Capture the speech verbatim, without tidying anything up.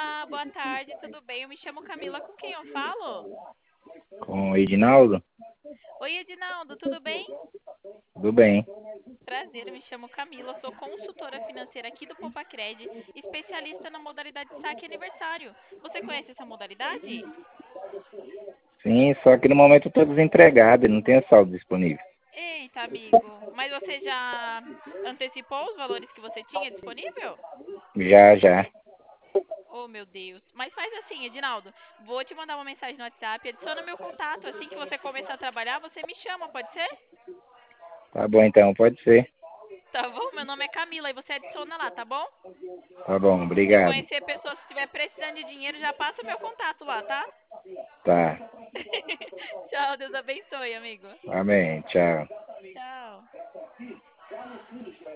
Olá, boa tarde, tudo bem? Eu me chamo Camila, com quem eu falo? Com o Edinaldo? Oi, Edinaldo, tudo bem? Tudo bem. Prazer, eu me chamo Camila, sou consultora financeira aqui do Popacred, especialista na modalidade saque aniversário. Você conhece essa modalidade? Sim, só que no momento eu estou desempregado e não tenho saldo disponível. Eita, amigo, mas você já antecipou os valores que você tinha disponível? Já, já. Oh, meu Deus. Mas faz assim, Edinaldo, vou te mandar uma mensagem no WhatsApp, adiciona meu contato, assim que você começar a trabalhar, você me chama, pode ser? Tá bom então, pode ser. Tá bom? Meu nome é Camila e você adiciona lá, tá bom? Tá bom, Se obrigado. conhecer pessoas que estiver precisando de dinheiro, já passa meu contato lá, tá? Tá. Tchau, Deus abençoe, amigo. Amém. Tchau. Tchau.